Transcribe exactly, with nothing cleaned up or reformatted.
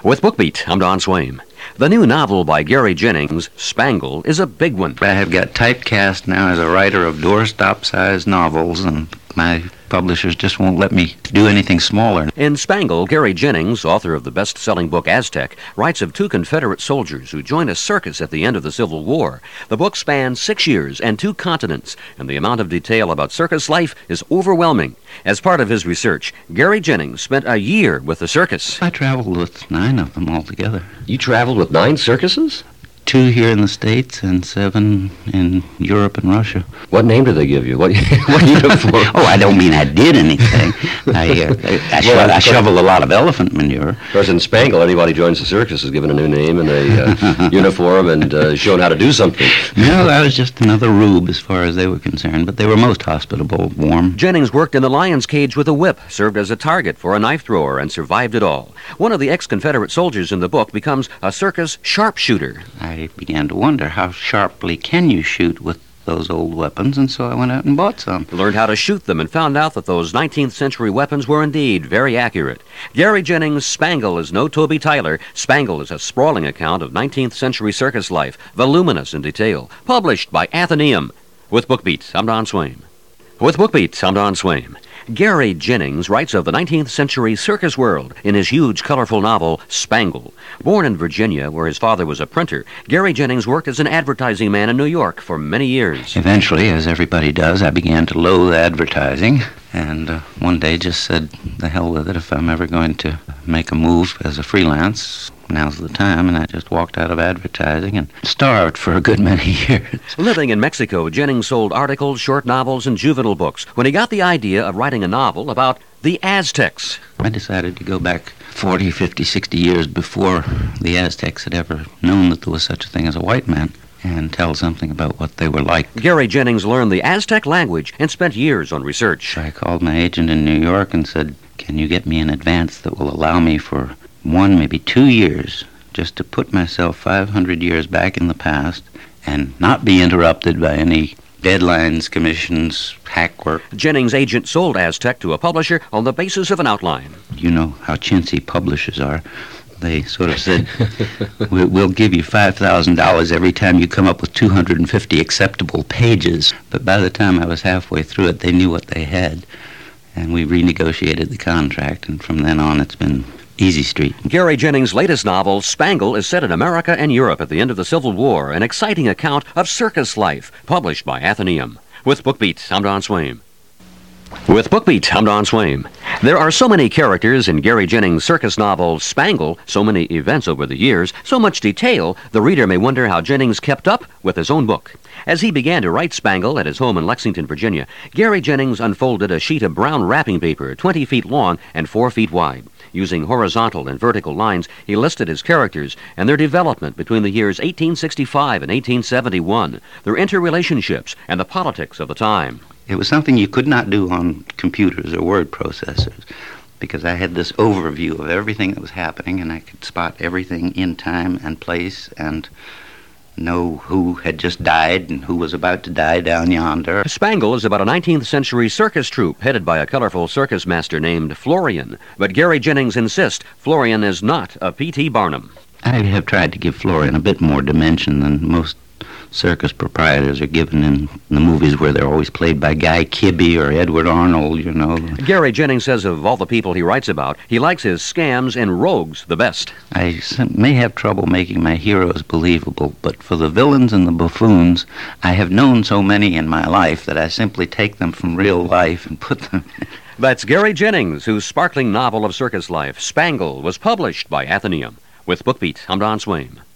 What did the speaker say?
With BookBeat, I'm Don Swaim. The new novel by Gary Jennings, Spangle, is a big one. I have got typecast now as a writer of doorstop-sized novels, and my publishers just won't let me do anything smaller. In Spangle, Gary Jennings, author of the best-selling book Aztec, writes of two Confederate soldiers who joined a circus at the end of the Civil War. The book spans six years and two continents, and the amount of detail about circus life is overwhelming. As part of his research, Gary Jennings spent a year with the circus. I traveled with nine of them altogether. You traveled with nine circuses? Two here in the States and seven in Europe and Russia. What name did they give you? What, what uniform? Oh, I don't mean I did anything. I, uh, I, sho- Well, I shoveled a lot of elephant manure. Of course, in Spangle, anybody joins the circus is given a new name and a uh, uniform and uh, shown how to do something. No, I was just another rube as far as they were concerned, but they were most hospitable, warm. Jennings worked in the lion's cage with a whip, served as a target for a knife thrower, and survived it all. One of the ex-Confederate soldiers in the book becomes a circus sharpshooter. I began to wonder how sharply can you shoot with those old weapons, and so I went out and bought some. Learned how to shoot them and found out that those nineteenth century weapons were indeed very accurate. Gary Jennings' Spangle is no Toby Tyler. Spangle is a sprawling account of nineteenth century circus life, voluminous in detail, published by Athenaeum. With BookBeat, I'm Don Swaim. With BookBeat, I'm Don Swaim. Gary Jennings writes of the nineteenth century circus world in his huge, colorful novel, Spangle. Born in Virginia, where his father was a printer, Gary Jennings worked as an advertising man in New York for many years. Eventually, as everybody does, I began to loathe advertising, and uh, one day just said, the hell with it, if I'm ever going to make a move as a freelance, now's the time, and I just walked out of advertising and starved for a good many years. Living in Mexico, Jennings sold articles, short novels, and juvenile books when he got the idea of writing a novel about the Aztecs. I decided to go back forty, fifty, sixty years before the Aztecs had ever known that there was such a thing as a white man, and tell something about what they were like. Gary Jennings learned the Aztec language and spent years on research. I called my agent in New York and said, can you get me an advance that will allow me for one, maybe two years, just to put myself five hundred years back in the past and not be interrupted by any deadlines, commissions, hack work. Jennings' agent sold Aztec to a publisher on the basis of an outline. You know how chintzy publishers are. They sort of said, "We- we'll give you five thousand dollars every time you come up with two hundred fifty acceptable pages." But by the time I was halfway through it, they knew what they had. And we renegotiated the contract, and from then on it's been easy street. Gary Jennings' latest novel, Spangle, is set in America and Europe at the end of the Civil War, an exciting account of circus life, published by Athenaeum. With BookBeat, I'm Don Swaim. With BookBeat, I'm Don Swaim. There are so many characters in Gary Jennings' circus novel, Spangle, so many events over the years, so much detail, the reader may wonder how Jennings kept up with his own book. As he began to write Spangle at his home in Lexington, Virginia, Gary Jennings unfolded a sheet of brown wrapping paper twenty feet long and four feet wide. Using horizontal and vertical lines, he listed his characters and their development between the years eighteen sixty-five and eighteen seventy-one, their interrelationships, and the politics of the time. It was something you could not do on computers or word processors, because I had this overview of everything that was happening, and I could spot everything in time and place and know who had just died and who was about to die down yonder. Spangle is about a nineteenth century circus troupe headed by a colorful circus master named Florian. But Gary Jennings insists Florian is not a P T Barnum. I have tried to give Florian a bit more dimension than most circus proprietors are given in the movies, where they're always played by Guy Kibbe or Edward Arnold, you know. Gary Jennings says of all the people he writes about, he likes his scams and rogues the best. I may have trouble making my heroes believable, but for the villains and the buffoons, I have known so many in my life that I simply take them from real life and put them in. That's Gary Jennings, whose sparkling novel of circus life, Spangle, was published by Athenaeum. With BookBeat, I'm Don Swaim.